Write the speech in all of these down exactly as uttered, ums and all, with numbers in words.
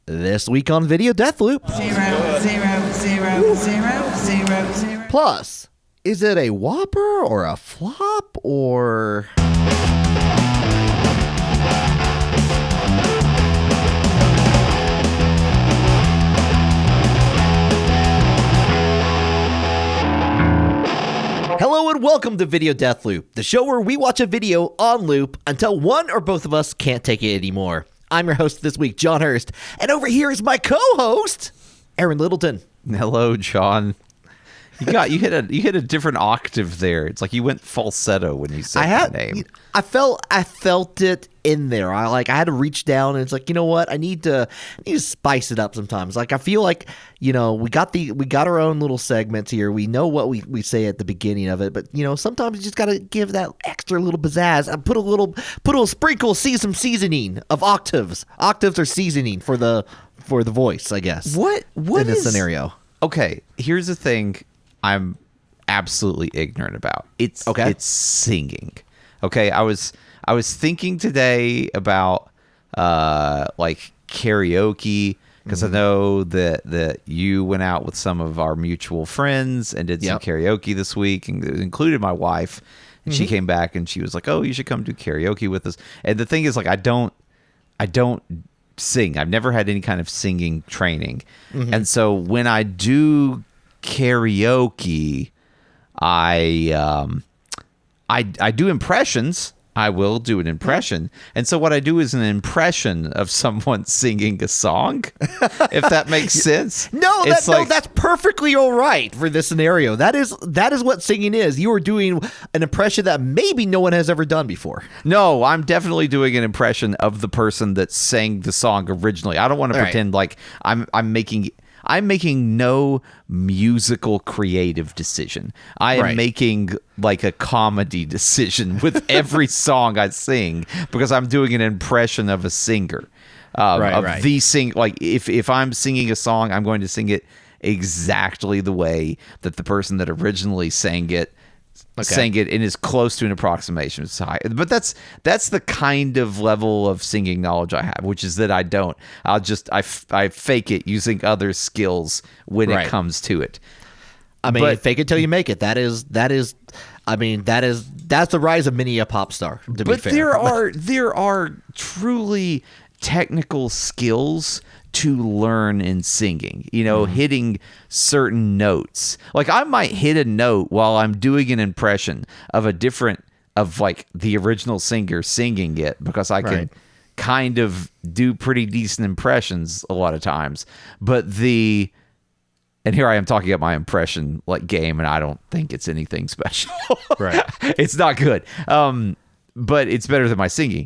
This week on Video Deathloop. Zero, zero, zero, zero, zero, zero. Plus, is it a whopper or a flop or... Hello and welcome to Video Deathloop, the show where we watch a video on loop until one or both of us can't take it anymore. I'm your host this week, John Hurst, and over here is my co-host, Aaron Littleton. Hello, John. You got you hit a you hit a different octave there. It's like you went falsetto when you said I had, my name. I felt I felt it in there. I like I had to reach down, and it's like, you know what? I need to I need to spice it up sometimes. Like I feel like, you know, we got the we got our own little segments here. We know what we, we say at the beginning of it, but you know, sometimes you just got to give that extra little pizzazz. I put a little put a little sprinkle, see some seasoning of octaves. Octaves are seasoning for the for the voice, I guess. What what in this is- scenario? Okay, here's the thing I'm absolutely ignorant about. It's Okay. it's singing. Okay, I was I was thinking today about uh like karaoke because Mm-hmm. I know that that you went out with some of our mutual friends and did some Yep. karaoke this week, and it included my wife. And she came back and she was like, "Oh, you should come do karaoke with us." And the thing is, like, I don't I don't sing. I've never had any kind of singing training. And so when I do karaoke, I um I I do impressions. I will do an impression. And so what I do is an impression of someone singing a song, if that makes sense. No, It's that, no, like- that's perfectly all right for this scenario. That is that is what singing is. You are doing an impression that maybe no one has ever done before. No, I'm definitely doing an impression of the person that sang the song originally. I don't want to All right. pretend like I'm I'm making I'm making no musical creative decision. I am Right. making like a comedy decision with every song I sing because I'm doing an impression of a singer. Um, Right, of right. the sing like if if I'm singing a song, I'm going to sing it exactly the way that the person that originally sang it sang it in as close to an approximation as high. But that's that's the kind of level of singing knowledge I have, which is that I don't. I'll just I, f- I fake it using other skills when Right. it comes to it. I mean, But- fake it till you make it. That is that is. I mean, that is that's the rise of many a pop star. To be But fair, there are there are truly technical skills to learn in singing, you know, Mm-hmm. hitting certain notes. Like I might hit a note while I'm doing an impression of a different of like the original singer singing it because I can Right. kind of do pretty decent impressions a lot of times. But the and here I am talking about my impression like game, and I don't think it's anything special. Right. It's not good. Um, but it's better than my singing.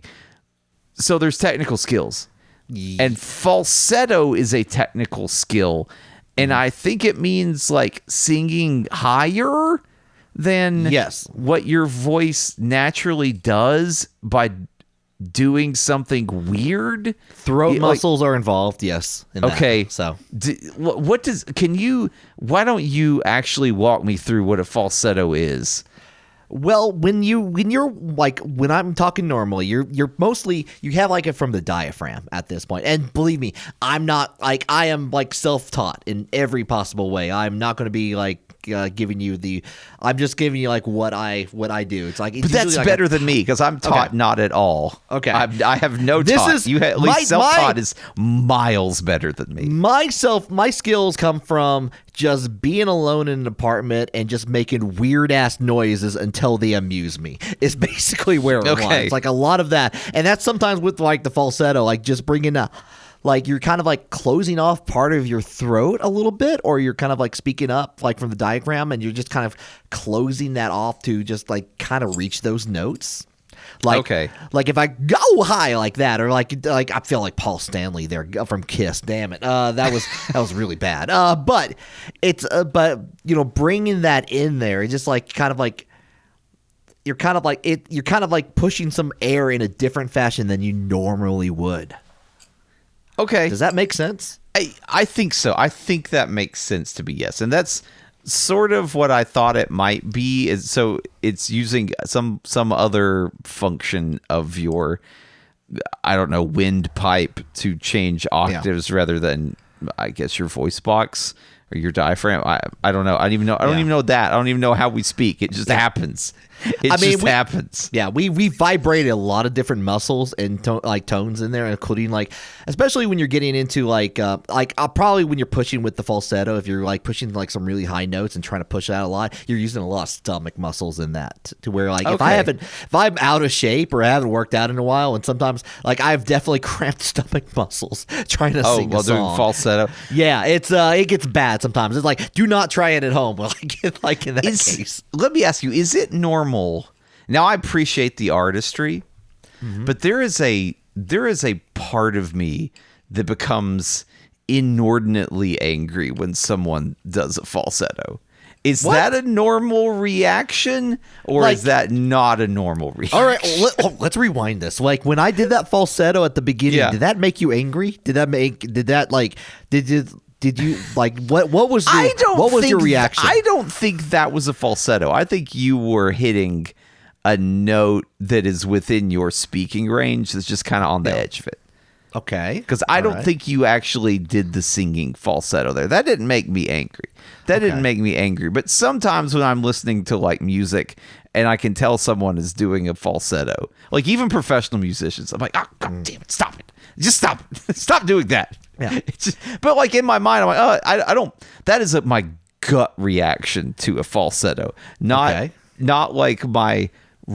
So there's technical skills. And falsetto is a technical skill. And I think it means like singing higher than Yes. what your voice naturally does by doing something weird. throat Yeah, like- muscles are involved. Yes. in that. Okay. So D- wh- what does can you why don't you actually walk me through what a falsetto is? well, when you when you're like when I'm talking normally, you're you're mostly you have like it from the diaphragm at this point. And believe me, I'm not like I am like self-taught in every possible way. I'm not going to be like uh, giving you the. I'm just giving you like what I what I do. It's like it's But that's usually like better a- than me because I'm taught Okay. not at all. Okay. I'm, I have no This taught. is you ha- at my- least self-taught my- is miles better than me. Myself, my skills come from just being alone in an apartment and just making weird ass noises until they amuse me. Is basically where it Okay. lies. It's like a lot of that, and that's sometimes with like the falsetto, like just bringing a. Like you're kind of like closing off part of your throat a little bit, or you're kind of like speaking up like from the diaphragm, and you're just kind of closing that off to just like kind of reach those notes. Like, Okay. like if I go high like that, or like like I feel like Paul Stanley there from Kiss. Damn it, uh, that was that was really bad. Uh, but it's uh, but you know bringing that in there, it's just like kind of like you're kind of like it. You're kind of like pushing some air in a different fashion than you normally would. Okay. Does that make sense? I, I think so. I think that makes sense to be yes. And that's sort of what I thought it might be. Is so it's using some some other function of your I don't know, windpipe to change octaves rather than, I guess, your voice box or your diaphragm. I I don't know. I don't even know. I don't Yeah. even know that. I don't even know how we speak. It just happens. It I mean, just we- happens. Yeah, we we vibrated a lot of different muscles and to, like tones in there, including like, especially when you're getting into like uh, like uh, probably when you're pushing with the falsetto, if you're like pushing like some really high notes and trying to push out a lot, you're using a lot of stomach muscles in that to where like if I Okay. haven't if I'm out of shape or I haven't worked out in a while, and sometimes like I've definitely cramped stomach muscles trying to Oh, sing while a doing song. falsetto. Yeah, it's uh, it gets bad sometimes. It's like, do not try it at home. Like, like in that Is, case, let me ask you: is it normal? Now, I appreciate the artistry, Mm-hmm. but there is a there is a part of me that becomes inordinately angry when someone does a falsetto. Is What? that a normal reaction, or Like- is that not a normal reaction? all right, well, let, oh, let's rewind this. Like when I did that falsetto at the beginning, Yeah. did that make you angry? Did that make? Did that like? Did you? Did you like what? What was? Your, I don't. What was think your th- reaction? I don't think that was a falsetto. I think you were hitting a note that is within your speaking range. That's just kind of on the edge of it. okay, Because I All don't right. think you actually did the singing falsetto there. That didn't make me angry. That Okay. didn't make me angry. But sometimes when I'm listening to like music and I can tell someone is doing a falsetto, like even professional musicians, I'm like, oh, God damn it, stop it. Just stop it. Stop doing that. Yeah. It's just, but like in my mind, I'm like, oh, I, I don't, that is a, my gut reaction to a falsetto. Not, Okay. not like my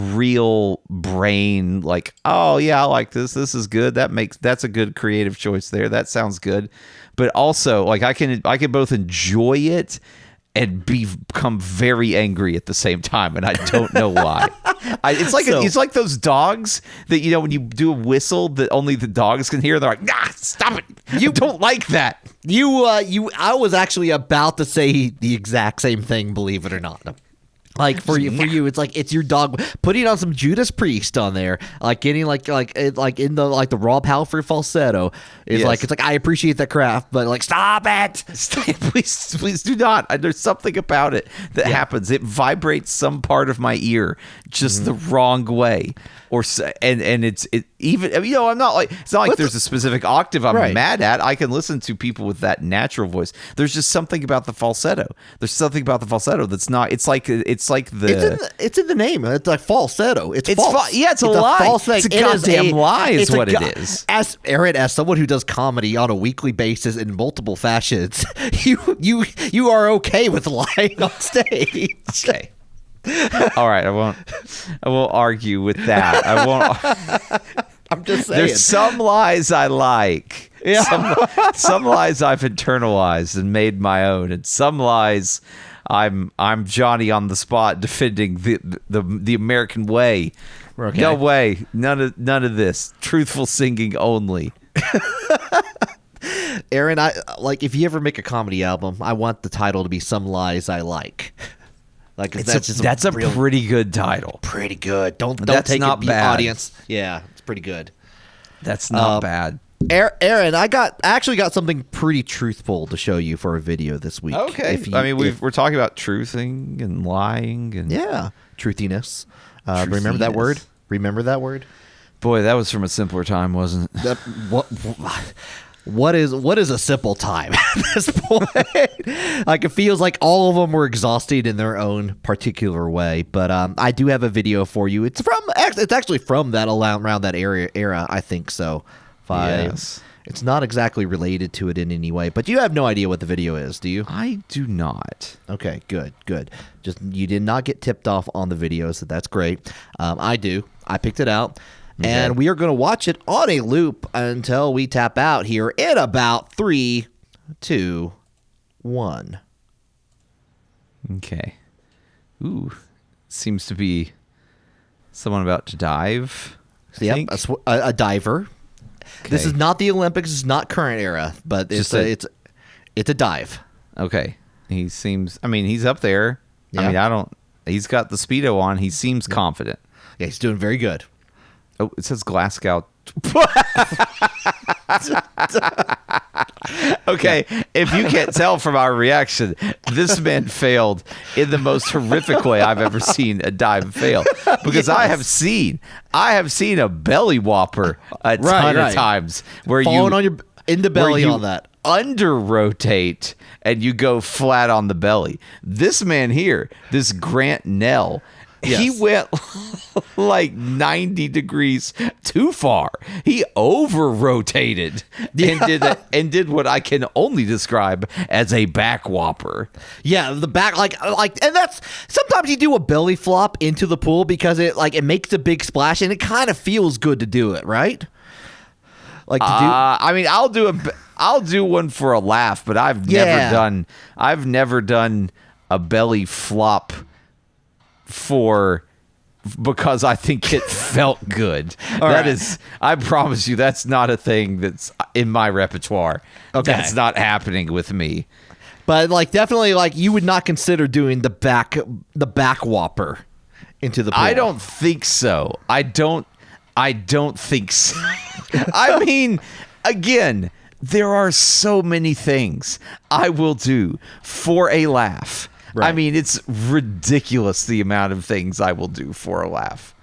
real brain like, oh yeah, I like this, this is good, that makes that's a good creative choice there, that sounds good. But also like i can i can both enjoy it and be become very angry at the same time, and I don't know why. I, it's like So- it's like those dogs that, you know, when you do a whistle that only the dogs can hear, they're like, nah, stop it, you don't like that. You, uh, you. I was actually about to say the exact same thing. Believe it or not. Like for you, for you, it's like it's your dog putting on some Judas Priest on there, like getting like like it, like in the like the Rob Halford falsetto is Yes. like it's like I appreciate that craft, but like stop it. Stay, please, please do not. Uh, There's something about it that happens. It vibrates some part of my ear just the wrong way, or s- and and it's it even, you know, I'm not like, it's not like What's there's a specific octave I'm Right. mad at. I can listen to people with that natural voice. There's just something about the falsetto. There's something about the falsetto that's not. It's like it's like the. It's in the, it's in the name. It's like falsetto. It's, It's false. fa- yeah, it's a lie. false thing. It's a It is goddamn lie is it's a what it go- is. As Aaron, as someone who does comedy on a weekly basis in multiple fashions, you you you are okay with lying on stage. Okay. All right, I won't. I won't argue with that. I won't. I'm just saying. There's some lies I like. Yeah. Some, some lies I've internalized and made my own, and some lies I'm I'm Johnny on the spot defending the the the American way. Okay. No way. None of none of this. Truthful singing only. Aaron, I like if you ever make a comedy album, I want the title to be "Some Lies I Like." Like 'cause It's that's a, just that's a real- pretty good title. pretty good. Don't don't That's take not it, be bad. audience. Yeah, it's pretty good. That's not Uh, bad. Aaron, Aaron, I got I actually got something pretty truthful to show you for a video this week. Okay. If you- I mean, we've, if- we're talking about truthing and lying and yeah, truthiness. Uh, remember that Truthiness. word? Remember that word? boy, that was from a simpler time, wasn't it? That, what? What is what is a simple time at this point? Like it feels like all of them were exhausted in their own particular way. But um, I do have a video for you. It's from it's actually from that around around that area era. I think so. Five. Yes. It's not exactly related to it in any way, but you have no idea what the video is, do you? I do not. Okay, good, good. Just you did not get tipped off on the video, so that's great. Um, I do. I picked it out, and we are going to watch it on a loop until we tap out here in about three, two, one. Okay. Ooh. Seems to be someone about to dive. I Yep, think. a, sw- a, a diver. This Okay. is not the Olympics. It's not current era, but it's Just a, a- it's it's a dive. Okay. He seems, I mean, he's up there. I Yeah. mean, I don't, he's got the Speedo on. He seems confident. Yeah, he's doing very good. Oh, it says Glasgow. Okay, if you can't tell from our reaction, this man failed in the most horrific way I've ever seen a dive fail. Because I have seen, I have seen a belly whopper a ton Right, right. of times where Falling you on your in the where belly you on that. under rotate and you go flat on the belly. This man here, this Grant Nell, he Yes. went like ninety degrees too far. He over rotated and did a, and did what I can only describe as a back whopper. Yeah, the back like like and that's sometimes you do a belly flop into the pool because it like it makes a big splash and it kind of feels good to do it, right? Like to do Uh, I mean, I'll do a, I'll do one for a laugh, but I've Yeah. never done, I've never done a belly flop for because I think it felt good. That right. is, I promise you, that's not a thing that's in my repertoire. Okay. That's not happening with me. But like definitely like you would not consider doing the back the back whopper into the pool. I don't think so. I don't. I don't think so. I mean, again, there are so many things I will do for a laugh. I Right. mean, it's ridiculous the amount of things I will do for a laugh.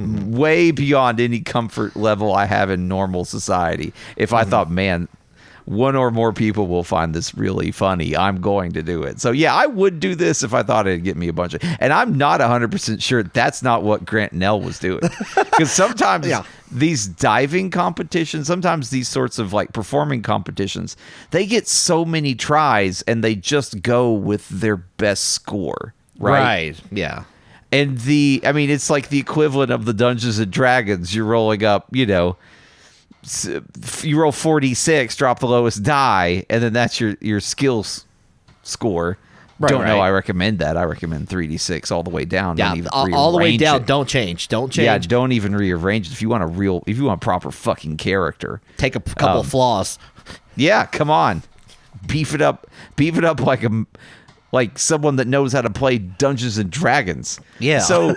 Way beyond any comfort level I have in normal society. If I thought, man, one or more people will find this really funny, I'm going to do it. So yeah, I would do this if I thought it'd get me a bunch of, and I'm not one hundred percent sure that's not what Grant Nell was doing. Because sometimes Yeah. these diving competitions, sometimes these sorts of like performing competitions, they get so many tries and they just go with their best score. Right. Yeah. And the, I mean, it's like the equivalent of the Dungeons and Dragons. You're rolling up, you know, s- you roll forty-six, drop the lowest die, and then that's your, your skills score. Right, Don't know. right. I recommend that. I recommend three d six all the way down. Yeah, Don't even all, all the way rearrange down. it. Don't change. Don't change. Yeah, don't even rearrange it. If you want a real, if you want a proper fucking character, Take a p- couple Um, flaws. yeah, come on, beef it up, beef it up like a, like someone that knows how to play Dungeons and Dragons. Yeah. So,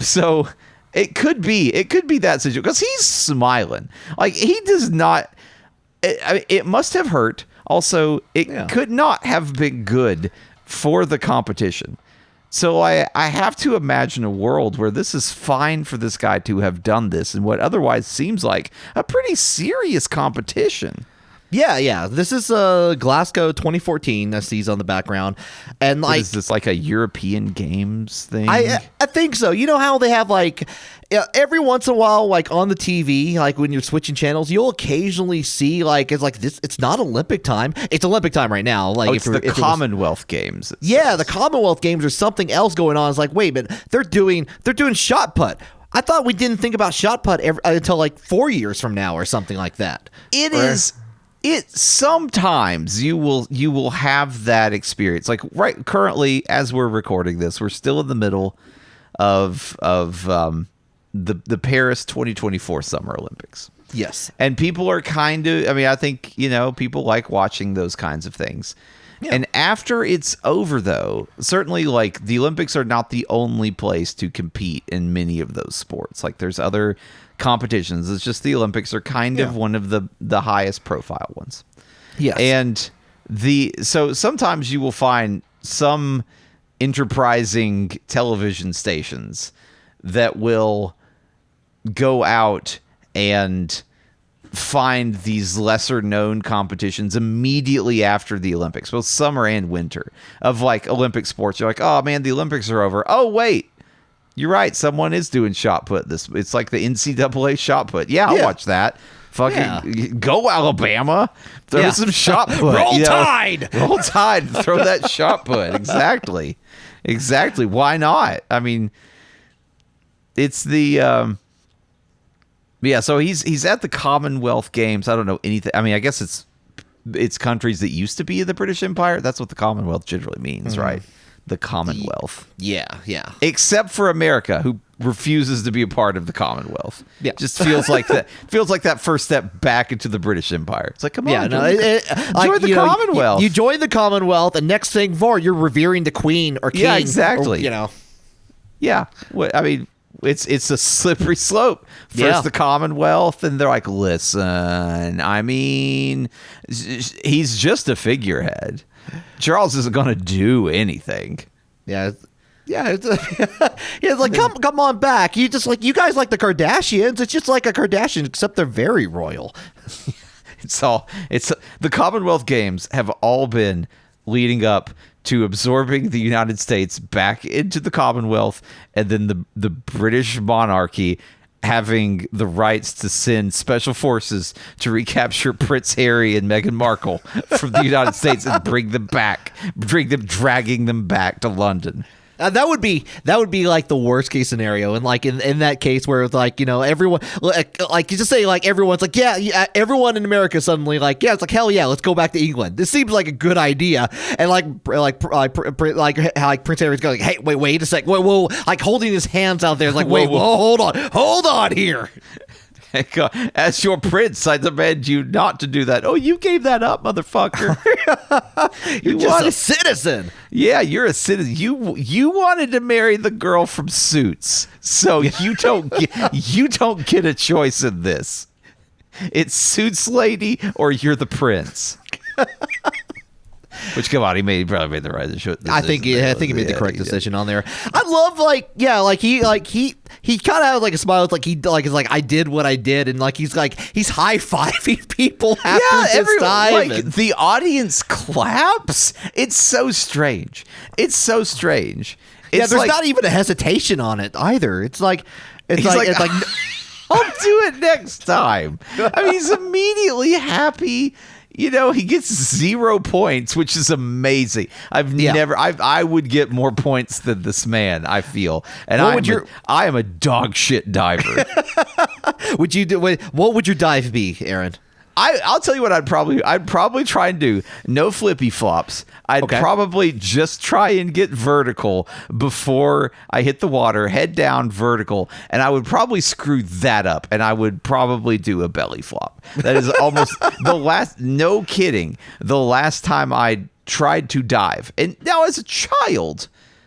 so it could be, it could be that situation because he's smiling. Like he does not. It, I mean, it must have hurt. Also, it Yeah. could not have been good for the competition. So I, I have to imagine a world where this is fine for this guy to have done this in what otherwise seems like a pretty serious competition. Yeah, yeah. This is uh, Glasgow twenty fourteen. I see on the background, and What like is this like a European Games thing? I I think so. You know how they have like yeah, every once in a while, like on the T V, like when you're switching channels, you'll occasionally see like it's like this. It's not Olympic time. It's Olympic time right now. Like oh, if it's it- the if it was- Commonwealth Games. it Yeah, says. the Commonwealth Games or something else going on. It's like, wait a minute, they're doing they're doing shot put. I thought we didn't think about shot put ever, until like four years from now or something like that. It Or- is. It sometimes you will you will have that experience. Like right currently, as we're recording this, we're still in the middle of of um, the the Paris twenty twenty-four Summer Olympics. Yes. And people are kind of, I mean, I think, you know, people like watching those kinds of things. And after it's over, though, certainly like the Olympics are not the only place to compete in many of those sports. Like there's other competitions. It's just the Olympics are kind of Yeah. one of the, the highest profile ones. Yes. And the, so sometimes you will find some enterprising television stations that will go out and find these lesser known competitions immediately after the Olympics, both summer and winter, of like Olympic sports. You're like, oh man, the Olympics are over. Oh wait, you're right, someone is doing shot put. This it's like the N C double A shot put. Yeah, I'll Yeah. watch that. Fucking Yeah. go Alabama. Throw Yeah. some shot put. Roll you know? Tide! Roll Tide. Throw that shot put. Exactly. Exactly. Why not? I mean, it's the um yeah, so he's he's at the Commonwealth Games. I don't know anything. I mean, I guess it's it's countries that used to be in the British Empire. That's what the Commonwealth generally means, right? The Commonwealth. Yeah, yeah. Except for America, who refuses to be a part of the Commonwealth. Yeah. Just feels like that feels like that first step back into the British Empire. It's like, come Yeah, on, no, join, it, the- it, join like, the you know, you- Commonwealth. You, join the Commonwealth, and next thing for you're revering the Queen or King. Yeah, or, exactly. you know, Yeah. What I mean, it's it's a slippery slope. First Yeah. the Commonwealth, and they're like, listen, I mean, he's just a figurehead. Charles isn't going to do anything. Yeah. It's, yeah, it's, yeah, it's like come come on back. You just like you guys like the Kardashians. It's just like a Kardashian, except they're very royal. It's all it's the Commonwealth Games have all been leading up to absorbing the United States back into the Commonwealth, and then the the British monarchy having the rights to send special forces to recapture Prince Harry and Meghan Markle from the United States and bring them back, bring them, dragging them back to London. Uh, that would be that would be like the worst case scenario, and like in, in that case where it's like you know everyone like, like you just say like everyone's like yeah, yeah everyone in America suddenly like yeah it's like hell yeah let's go back to England. This seems like a good idea, and like like like like like Prince Harry's going hey wait wait a sec whoa whoa like holding his hands out there like wait whoa, whoa hold on hold on here. As your prince, I demand you not to do that. Oh, you gave that up, motherfucker. You're you just want a citizen. Yeah, you're a citizen. You you wanted to marry the girl from Suits, so you don't get, you don't get a choice in this. It's Suits lady, or you're the prince. Which, come on, he made he probably made the right decision. I think he, I think he made the Yeah, correct he did. decision on there. I love like yeah, like he like he he kind of had like a smile. It's like he like is like I did what I did, and like he's like he's high fiving people after Yeah, this every, time. like and- the audience claps. It's so strange. It's so strange. It's yeah, there's like, not even a hesitation on it either. It's like it's He's like, like, it's like I'll do it next time. I mean, he's immediately happy. You know, he gets zero points, which is amazing. I've Yeah. never, I I would get more points than this man, I feel. And What I'm would a, your- I am a dog shit diver. would you do? What what would your dive be, Aaron? I, I'll tell you what I'd probably I'd probably try and do. No flippy flops. I'd Okay. probably just try and get vertical before I hit the water, head down vertical, and I would probably screw that up, and I would probably do a belly flop. That is almost the last, no kidding, the last time I tried to dive. And now as a child,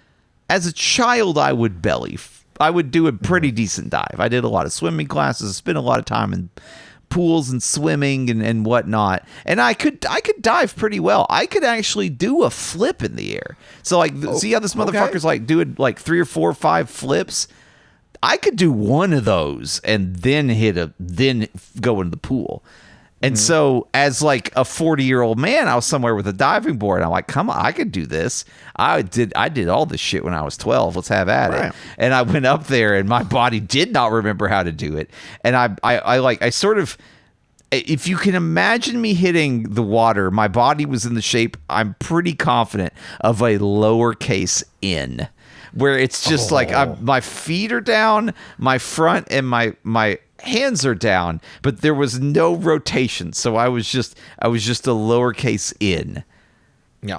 as a child, I would belly. f- I would do a pretty decent dive. I did a lot of swimming classes, spent a lot of time in pools and swimming and, and whatnot, and I could I could dive pretty well. I could actually do a flip in the air. So like, th- see how this motherfucker's like doing like three or four or five flips. I could do one of those and then hit a then go into the pool. And so as like a forty year old man, I was somewhere with a diving board. And I'm like, come on, I could do this. I did I did all this shit when I was twelve. Let's have at Right. it. And I went up there and my body did not remember how to do it. And I I, I like I sort of, if you can imagine me hitting the water, my body was in the shape, I'm pretty confident, of a lowercase N, where it's just like I'm, my feet are down, my front and my my hands are down, but there was no rotation, so I was just I was just a lowercase N, Yeah,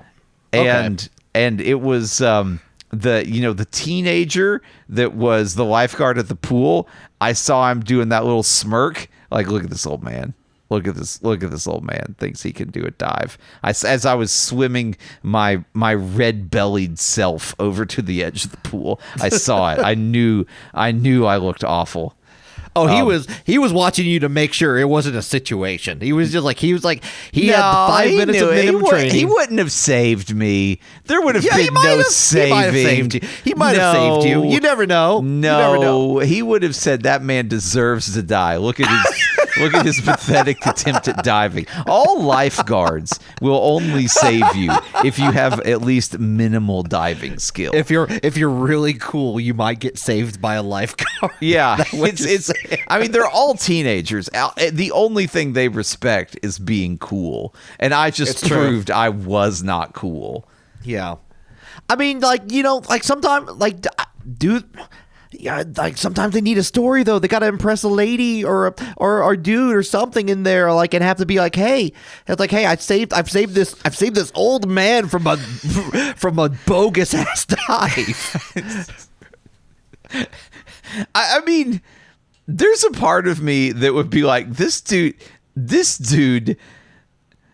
and and it was um, the you know the teenager that was the lifeguard at the pool. I saw him doing that little smirk, like, look at this old man. Look at this! Look at this old man. Thinks he can do a dive. I, as I was swimming my my red bellied self over to the edge of the pool, I saw it. I knew. I knew I looked awful. Oh, he Um, was he was watching you to make sure it wasn't a situation. He was just like he was like he had No, five he minutes knew of it. He minimum would- training. He wouldn't have saved me. There would have Yeah, he been might no have- saving. He might have saved you. He might have saved you. You never know. You No, never know. he would have said that man deserves to die. Look at his look at his pathetic attempt at diving. All lifeguards will only save you if you have at least minimal diving skill. If you're if you're really cool, you might get saved by a lifeguard. Yeah, That's what it's you're it's. saying. I mean, they're all teenagers. Al- The only thing they respect is being cool, and I just It's true. proved I was not cool. Yeah, I mean, like you know, like sometimes, like d- dude, yeah, like sometimes they need a story though. They gotta impress a lady or a, or or dude or something in there, like, and have to be like, hey, it's like, hey, I saved, I've saved this, I've saved this old man from a from a bogus ass dive. I, I mean, there's a part of me that would be like, this dude, this dude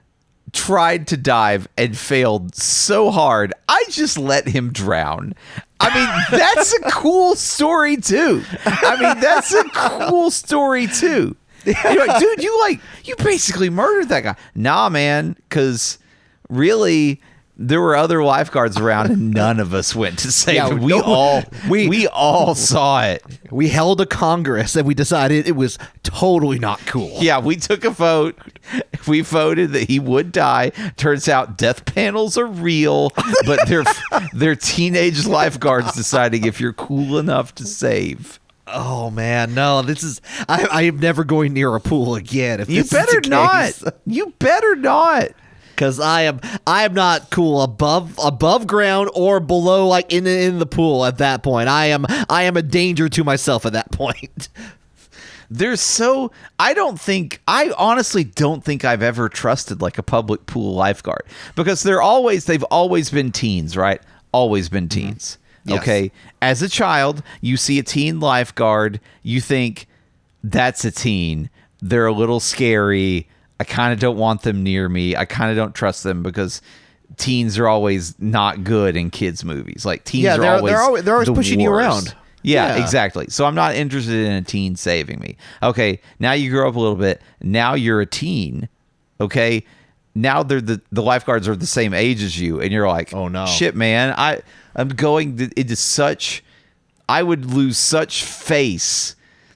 tried to dive and failed so hard. I just let him drown. I mean, that's a cool story too. I mean, that's a cool story too. You're like, dude, you like you basically murdered that guy. Nah, man, because really, there were other lifeguards around, and none of us went to save Yeah, him. We no, all we- we all saw it. We held a Congress and we decided it was totally not cool. Yeah, we took a vote. We voted that he would die. Turns out death panels are real, but they're they're teenage lifeguards deciding if you're cool enough to save. Oh man, no! This is I. I am never going near a pool again. If You this is better the not. case. You better not. Because I am, I am not cool above above ground or below, like in in the pool. At that point, I am, I am a danger to myself. At that point, There's so I don't think I honestly don't think I've ever trusted like a public pool lifeguard because they're always they've always been teens, right? Always been teens. Yes. Okay. As a child, you see a teen lifeguard, you think that's a teen. They're a little scary. I kind of don't want them near me. I kind of don't trust them because teens are always not good in kids movies. Like teens Yeah, are they're- always they're always- they're always the pushing you worst. around. Yeah, Yeah. exactly. So I'm not interested in a teen saving me. Okay, now you grow up a little bit. Now you're a teen. Okay, now they're the the lifeguards are the same age as you, and you're like, Oh, no. shit, man. I I'm going to, into such. I would lose such face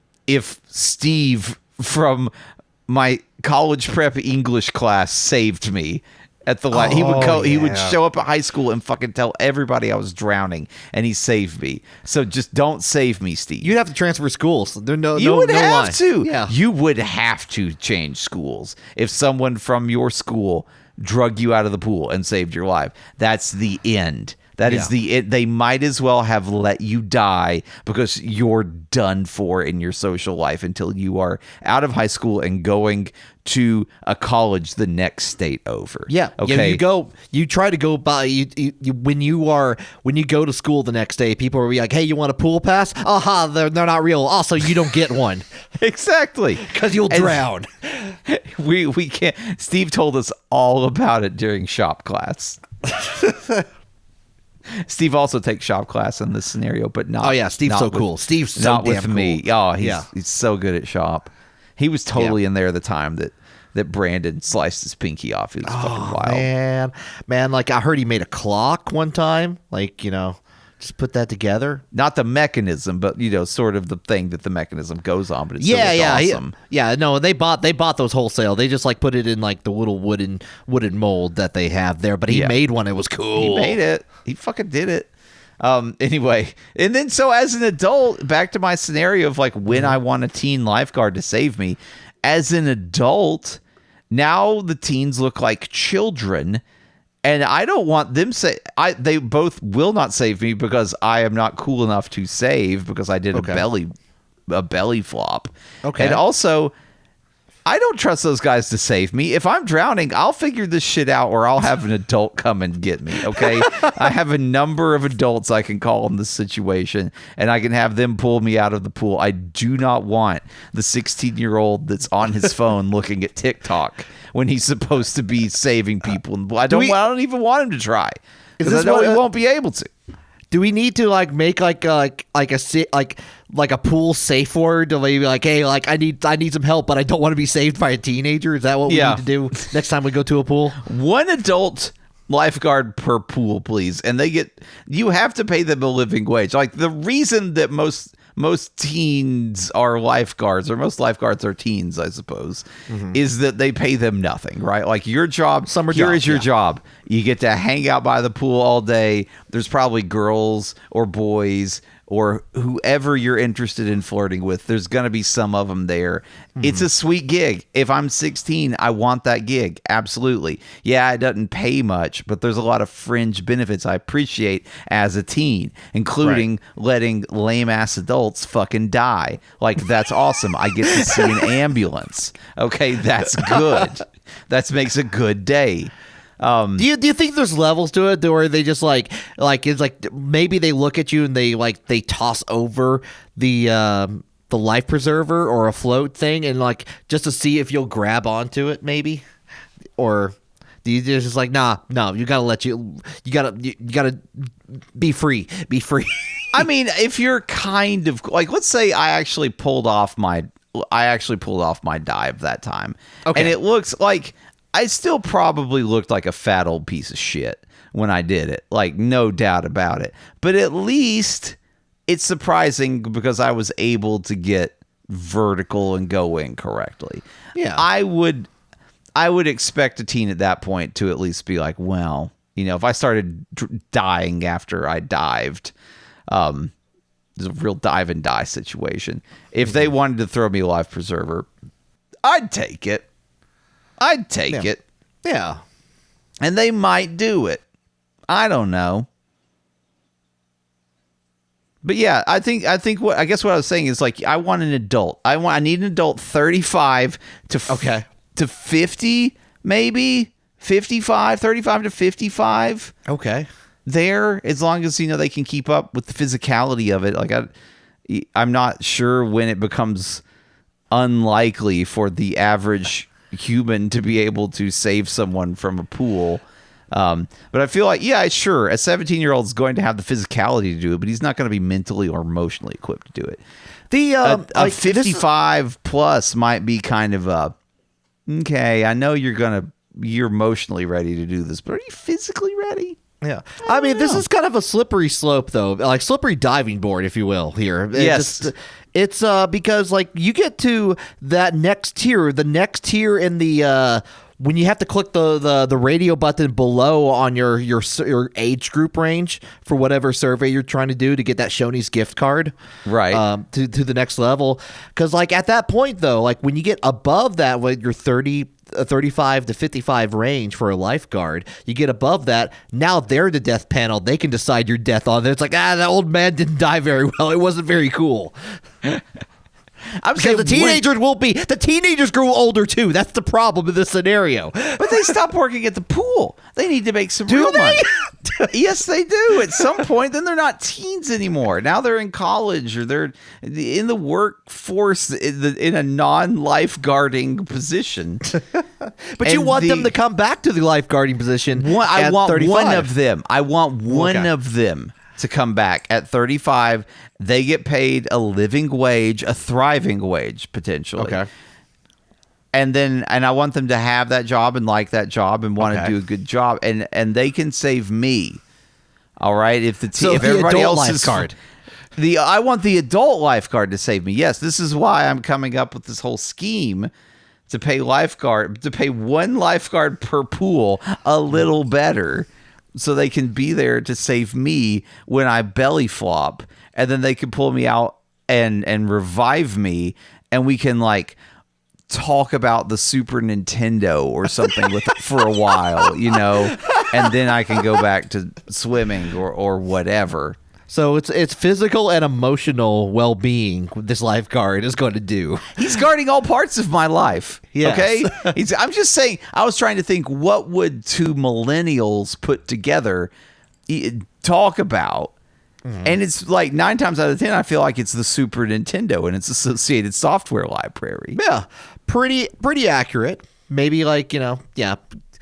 if Steve from my college prep English class saved me at the light. He would Oh, go. He would yeah. show up at high school and fucking tell everybody I was drowning, and he saved me. So just don't save me, Steve. you'd have to transfer schools. There no, You no, would no have lie. to. Yeah, You would have to change schools if someone from your school drug you out of the pool and saved your life. That's the end. That is Yeah. the it. They might as well have let you die because you're done for in your social life until you are out of high school and going to a college the next state over. Yeah. Okay. Yeah, you go. You try to go by. You, you, you when you are when you go to school the next day. People will be like, "Hey, you want a pool pass? Aha, they're they're not real. Also, you don't get one Exactly. because you'll And- drown." We we can't. Steve told us all about it during shop class. Steve also takes shop class in this scenario, but not. Oh, yeah, Steve's not so with- cool. Steve's so not with damn me. cool. Oh, he's Yeah. he's so good at shop. He was totally in there the time that that Brandon sliced his pinky off. It was fucking wild. Man, man, like I heard he made a clock one time. Like, you know, just put that together. Not the mechanism, but you know, sort of the thing that the mechanism goes on. But it still Yeah, looked yeah, he- awesome. yeah. No, they bought they bought those wholesale. They just like put it in like the little wooden wooden mold that they have there. But he Yeah. made one. It was cool. He made it. He fucking did it. Um, anyway, and then so as an adult, back to my scenario of like when I want a teen lifeguard to save me. As an adult, now the teens look like children, and I don't want them say I. They both will not save me because I am not cool enough to save because I did Okay. a belly a belly flop. Okay. And also, I don't trust those guys to save me. If I'm drowning, I'll figure this shit out or I'll have an adult come and get me, okay? I have a number of adults I can call in this situation and I can have them pull me out of the pool. I do not want the sixteen-year-old that's on his phone looking at TikTok when he's supposed to be saving people. I don't, we- I don't even want him to try Is because I this know what- he won't be able to. Do we need to like make like a, like like a si- like like a pool safe word to maybe like, hey, like I need I need some help, but I don't want to be saved by a teenager? Is that what we Yeah. need to do next time we go to a pool? One adult lifeguard per pool, please. And they get you have to pay them a living wage. Like the reason that most most teens are lifeguards, or most lifeguards are teens, I suppose, is that they pay them nothing, right? Like your job, Summer here job, is your yeah. job. You get to hang out by the pool all day. There's probably girls or boys or whoever you're interested in flirting with. There's going to be some of them there. It's a sweet gig. If I'm sixteen, I want that gig. Absolutely. Yeah, it doesn't pay much, but there's a lot of fringe benefits I appreciate as a teen, including letting lame ass adults fucking die. Like, that's awesome. I get to see an ambulance. Okay, that's good. That makes a good day. Um, Do you do you think there's levels to it, or they just like like it's like maybe they look at you and they like they toss over the um, the life preserver or a float thing and like just to see if you'll grab onto it, maybe, or Do you just like, nah, no, you gotta let you, you gotta, you, you gotta be free, be free. I mean, if you're kind of like, let's say I actually pulled off my, I actually pulled off my dive that time. Okay. And it looks like I still probably looked like a fat old piece of shit when I did it. Like, no doubt about it. But at least it's surprising because I was able to get vertical and go in correctly. Yeah. I would, I would expect a teen at that point to at least be like, well, you know, if I started d- dying after I dived, um, there's a real dive and die situation. If they wanted to throw me a life preserver, I'd take it. I'd take Yeah. it. Yeah. And they might do it. I don't know. But yeah, I think I think what I guess what I was saying is like I want an adult. I want I need an adult thirty-five to f- Okay. to fifty, maybe fifty-five, thirty-five to fifty-five. Okay. There, as long as you know they can keep up with the physicality of it. Like I, I'm not sure when it becomes unlikely for the average human to be able to save someone from a pool. Um, but I feel like, yeah, sure, a seventeen-year-old is going to have the physicality to do it, but he's not going to be mentally or emotionally equipped to do it. The um, a, a like, this is- fifty-five plus might be kind of a, okay, I know you're going to, you're emotionally ready to do this, but are you physically ready? Yeah, I, mean, this know. is kind of a slippery slope, though, like slippery diving board, if you will. Here, It Yes. just- it's uh because like you get to that next tier, the next tier in the uh when you have to click the the, the radio button below on your your your age group range for whatever survey you're trying to do to get that Shoney's gift card, Right. Um, to to the next level, because like at that point though, like when you get above that, when you're thirty. A thirty-five to fifty-five range for a lifeguard. You get above that, now they're the death panel. They can decide your death on it. It's like, ah, that old man didn't die very well. It wasn't very cool. I'm Because saying the teenagers will be. The teenagers grew older too. That's the problem in this scenario. But they stop working at the pool. They need to make some Do real they? money. Yes, they do. At some point, then they're not teens anymore. Now they're in college or they're in the workforce in, the, in a non-lifeguarding position. But you And want the- them to come back to the lifeguarding position. One, I at want thirty-five. one of them. I want one Okay. of them to come back at thirty-five. They get paid a living wage, a thriving wage, potentially. Okay. And then, and I want them to have that job and like that job and want Okay. to do a good job, and and they can save me. All right, if the te- So if the everybody adult else is lifeguard. the I want the adult lifeguard to save me. Yes, this is why I'm coming up with this whole scheme to pay lifeguard to pay one lifeguard per pool a little better, so they can be there to save me when I belly flop, and then they can pull me out and and revive me, and we can like talk about the Super Nintendo or something with for a while, you know, and then I can go back to swimming or or whatever. So it's it's physical and emotional well being. This lifeguard is going to do. He's guarding all parts of my life. Yes. Okay. He's, I'm just saying, I was trying to think, what would two millennials put together e- talk about? Mm-hmm. And it's like nine times out of ten, I feel like it's the Super Nintendo and its associated software library. Yeah, pretty pretty accurate. Maybe like, you know, yeah,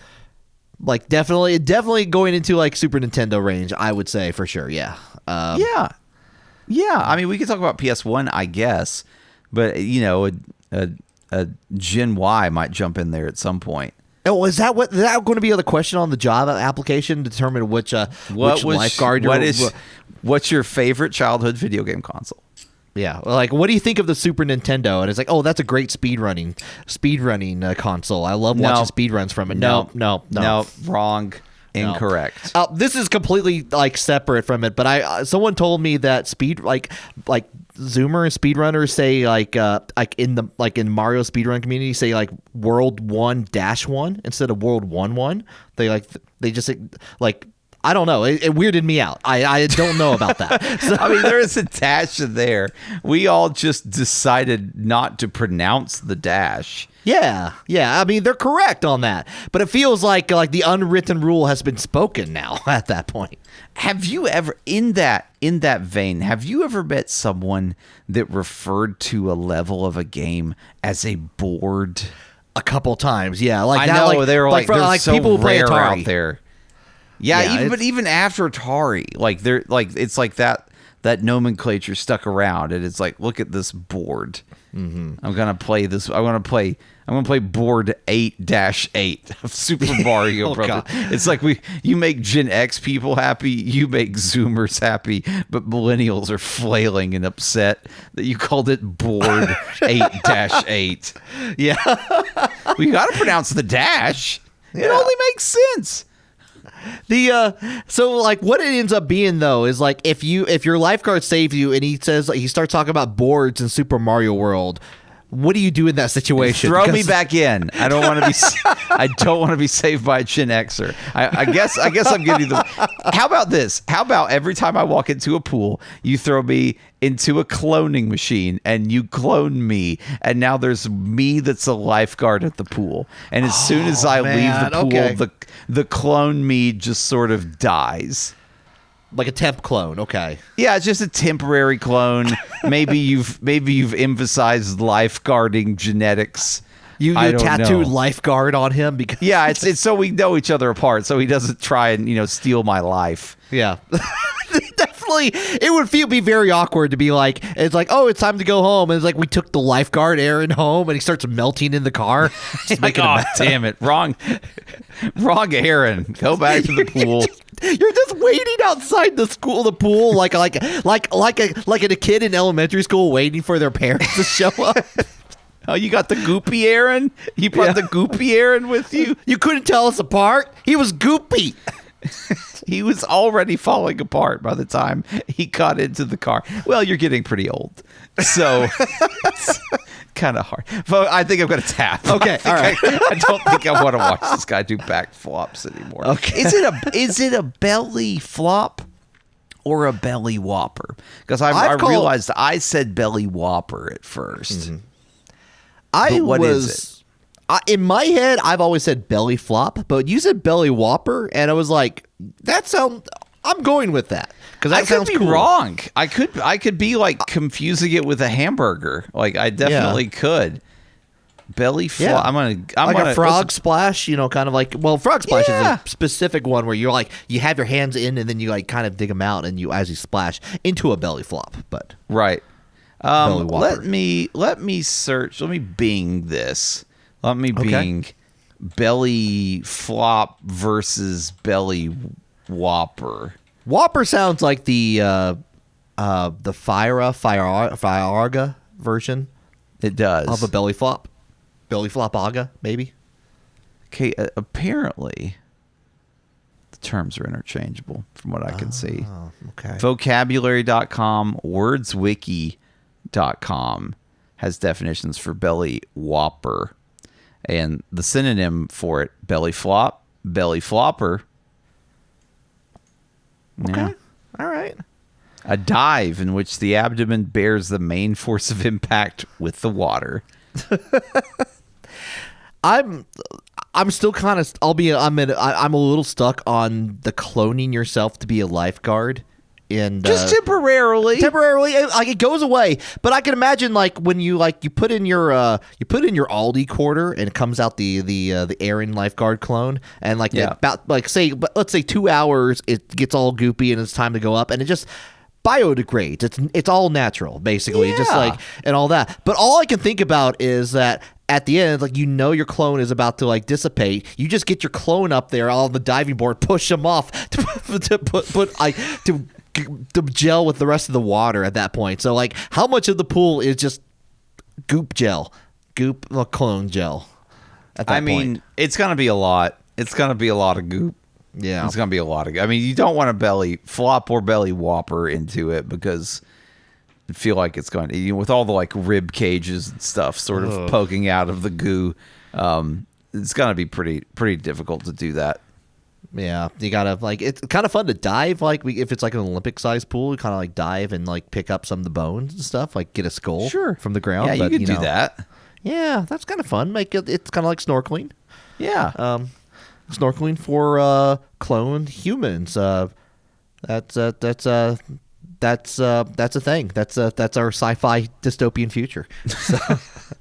like definitely definitely going into like Super Nintendo range. I would say for sure. Yeah. Um, Yeah. Yeah. I mean, we could talk about P S one, I guess, but, you know, a, a, a Gen Y might jump in there at some point. Oh, is that what? Is that going to be the question on the job application? Determine which uh, which was- lifeguard. what you're- is, what's your favorite childhood video game console? Yeah, like what do you think of the Super Nintendo? And it's like, oh, that's a great speed running speed running uh, console. I love No. watching speed runs from it. No, no, no, No, wrong. No. Incorrect. Uh, this is completely like separate from it, but I uh, someone told me that speed like like Zoomer and speedrunners say like uh like in the like in Mario speedrun community say like World One Dash One instead of World One One. They like they just like I don't know. It, it weirded me out. I I don't know about that. So, I mean, there is a dash there. We all just decided not to pronounce the dash. yeah, yeah. I mean, they're correct on that, but it feels like like the unwritten rule has been spoken now at that point. Have you ever, in that in that vein, have you ever met someone that referred to a level of a game as a board? a couple times. Yeah, like I that, know like, they were like, for, they're like so people who play rare Atari out there. Yeah, Yeah, even it's- but even after Atari, like they're like it's like that that nomenclature stuck around, and it's like, look at this board. Mm-hmm. I'm gonna play this. I want to play. I'm gonna play board eight dash eight of Super Mario Oh, Brothers. God. It's like we you make Gen X people happy, you make Zoomers happy, but millennials are flailing and upset that you called it board eight dash eight. Yeah. We got to pronounce the dash. It Yeah. only makes sense. The uh so like what it ends up being though is like if you if your lifeguard saves you and he says like he starts talking about boards in Super Mario World, what do you do in that situation? Throw me Because- back in. I don't want to be. I don't want to be saved by a Gen Xer. I, I guess. I guess I'm giving you the. How about this? How about every time I walk into a pool, you throw me into a cloning machine and you clone me, and now there's me that's a lifeguard at the pool. And as soon as I man, leave the pool, okay. the the clone me just sort of dies. like a temp clone. Okay. Yeah, it's just a temporary clone. Maybe you've maybe you've emphasized lifeguarding genetics. You, I you don't tattooed know. lifeguard on him because Yeah, it's it's so we know each other apart, so he doesn't try and you know steal my life. yeah. Definitely, it would feel be very awkward to be like, it's like, oh, it's time to go home. And it's like we took the lifeguard Aaron home, and he starts melting in the car. Just Like, making a oh, mess. damn it, wrong, wrong Aaron. Go back to the pool. You're just waiting outside the school, the pool, like like like like a like a kid in elementary school waiting for their parents to show up. Oh, you got the goopy Aaron? You brought Yeah. the goopy Aaron with you? You couldn't tell us apart. He was goopy. He was already falling apart by the time he got into the car. Well, you're getting pretty old, so it's kind of hard. But I think I'm going to tap. Okay, I think all right. I, I don't think I want to watch this guy do back flops anymore. Okay. Is it a is it a belly flop or a belly whopper? Because I, I've I called- realized I said belly whopper at 1st I But what is was I, in my head. I've always said belly flop, but you said belly whopper, and I was like, that sound. I'm going with that because that I could sounds be cool. wrong. I could I could be like confusing it with a hamburger. Like I definitely could. Belly flop. Yeah. I'm gonna. I'm like gonna a frog splash, you know, kind of like well, frog splash Yeah. is a specific one where you're like you have your hands in and then you like kind of dig them out and you as you splash into a belly flop. But Right. Belly Um, whopper. let me let me search. Let me Bing this. Let me Okay. Bing belly flop versus belly whopper. Whopper sounds like the uh, uh, the Fyra Fyra Fyarga version It does. of a belly flop, belly flop aga maybe. Okay. Uh, apparently, the terms are interchangeable from what I can see. Oh, okay. vocabulary dot com, wordswiki dot com has definitions for belly whopper. And the synonym for it, belly flop, belly flopper. Okay. Yeah. All right. A dive in which the abdomen bears the main force of impact with the water. I'm I'm still kind of I'll be I'm in I, I'm a little stuck on the cloning yourself to be a lifeguard and Just uh, temporarily. temporarily it, like it goes away, but I can imagine like when you like you put in your uh you put in your Aldi quarter and it comes out the the uh, the Aaron lifeguard clone and like Yeah. about like say but let's say two hours it gets all goopy and it's time to go up and it just biodegrades. It's it's all natural basically, just Yeah. like and all that. But all I can think about is that at the end, like you know your clone is about to like dissipate. You just get your clone up there on the diving board, push him off to, to put put like to to gel with the rest of the water at that point. So like, how much of the pool is just goop gel, goop uh, clone gel? At that I mean, point? it's going to be a lot. It's going to be a lot of goop. Yeah. It's going to be a lot of I mean, you don't want a belly flop or belly whopper into it because I feel like it's going to, you know, with all the like rib cages and stuff sort of Ugh. poking out of the goo. Um, it's going to be pretty, pretty difficult to do that. Yeah, you gotta like it's kind of fun to dive. Like we, if it's like an Olympic sized pool, you kind of like dive and like pick up some of the bones and stuff. Like get a skull from the ground. Yeah, you but, could do know, that. Yeah, that's kind of fun. Make it. It's kind of like snorkeling. Yeah. Um, snorkeling for uh, cloned humans. Uh, that's uh, that's uh, that's uh, that's a thing. That's uh, that's our sci-fi dystopian future. So,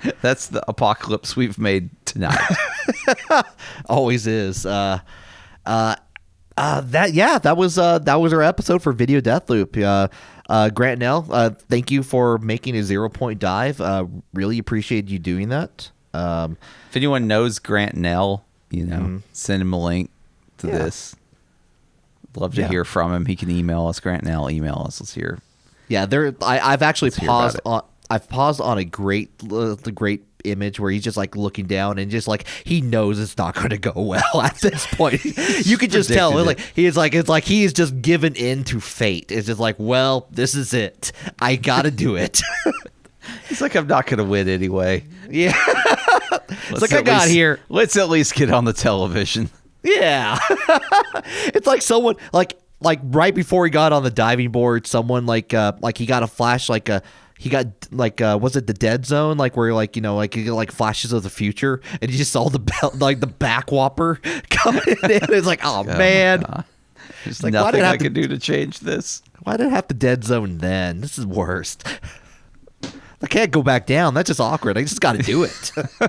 That's the apocalypse we've made tonight. Always is. Uh, uh, uh, that yeah, that was uh, that was our episode for Video Deathloop. Uh, uh, Grant Nell, uh, thank you for making a zero point dive. Uh, really appreciate you doing that. Um, if anyone knows Grant Nell, you know, mm-hmm. send him a link to yeah. this. Love to Yeah. hear from him. He can email us. Grant Nell, email us. Let's hear. Yeah, there. I, I've actually Let's hear about paused it. on. I've paused on a great, uh, the great image where he's just like looking down and just like he knows it's not going to go well at this point. You could just tell. predicted Like he's like it's like he's just given in to fate. It's just like, well, this is it. I got to do it. He's like, I'm not going to win anyway. Yeah. It's Let's like I at got least- here. Let's at least get on the television. Yeah. It's like someone like like right before he got on the diving board, someone like uh like he got a flash like a he got like uh was it the dead zone like where like you know like you get like flashes of the future and you just saw the bell like the back whopper coming in. It's like, oh, Oh my man. God. There's like, why did nothing I I have to- can do to change this. Why did it have the dead zone then? This is worst. I can't go back down. That's just awkward. I just got to do it.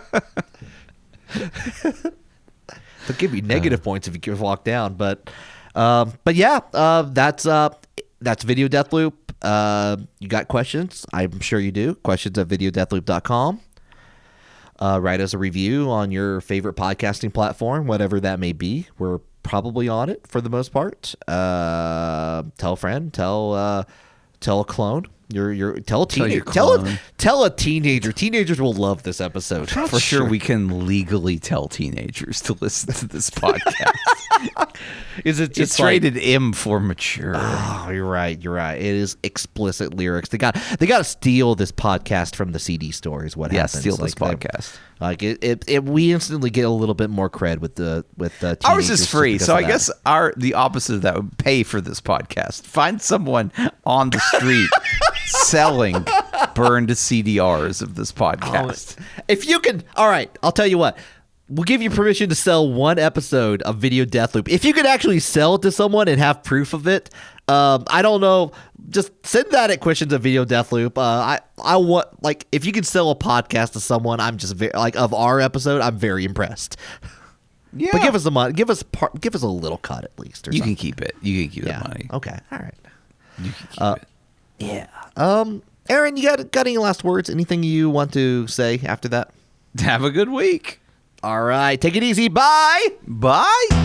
They'll give you negative points if you can walk down, but um, but yeah, uh, that's uh, that's Video Deathloop. Uh, you got questions? I'm sure you do. Questions at video deathloop dot com. Uh, write us a review on your favorite podcasting platform, whatever that may be. We're probably on it for the most part. Uh, tell a friend. Tell uh, tell a clone. Your your tell a Tell your teenager. Tell, clone. a tell a teenager. Teenagers will love this episode For for sure, we can legally tell teenagers to listen to this podcast. Is it just It's like, rated M for mature. Oh, you're right. You're right. It is explicit lyrics. They got they got to steal this podcast from the C D store. Is what yeah, happens. steal this Like, they- podcast. Like it, it, it, we instantly get a little bit more cred with the with the. Ours teenagers is just free, because so of I that. guess our the opposite of that would pay for this podcast. Find someone on the street selling burned C D Rs of this podcast. If you can, all right, I'll tell you what. We'll give you permission to sell one episode of Video Deathloop. If you could actually sell it to someone and have proof of it, um, I don't know. Just send that at questions of Video Deathloop. Uh, I I want like if you can sell a podcast to someone, I'm just very like of our episode, I'm very impressed. Yeah, But give us the money. Give us part. Give us a little cut at least. Or you something. can keep it. You can keep Yeah. the money. Okay. All right. You can keep Uh, it. Yeah. Um. Aaron, you got got any last words? Anything you want to say after that? Have a good week. All right. Take it easy. Bye. Bye.